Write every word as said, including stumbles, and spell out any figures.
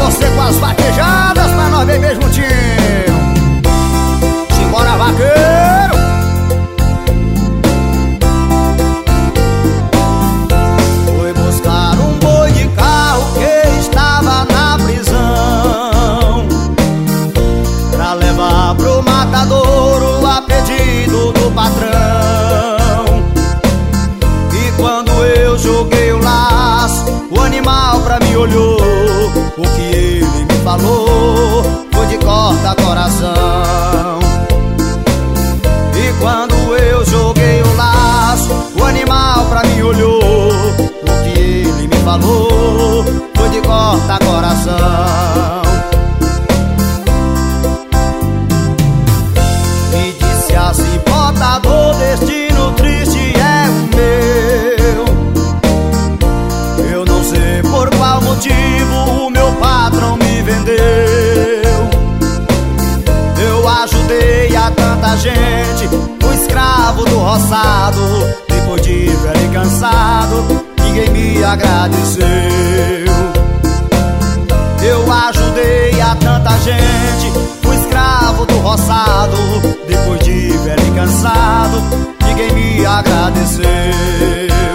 você com as vaquejadas pra nós beber juntinho. Simbora, vaqueiro! Foi buscar um boi de carro que estava na prisão, pra levar pro matadouro a pedido do patrão. E quando eu joguei o laço, o animal pra mim olhou. O que ele me falou foi de corta coração. E quando eu joguei o laço, o animal pra mim olhou. O que ele me falou foi de corta coração. Me disse assim: portador, destino triste é o meu. Eu não sei por qual motivo o meu patrão me vendeu. Eu ajudei a tanta gente, fui escravo do roçado. Depois de velho e cansado, ninguém me agradeceu. Eu ajudei a tanta gente, fui escravo do roçado. Depois de velho e cansado, ninguém me agradeceu.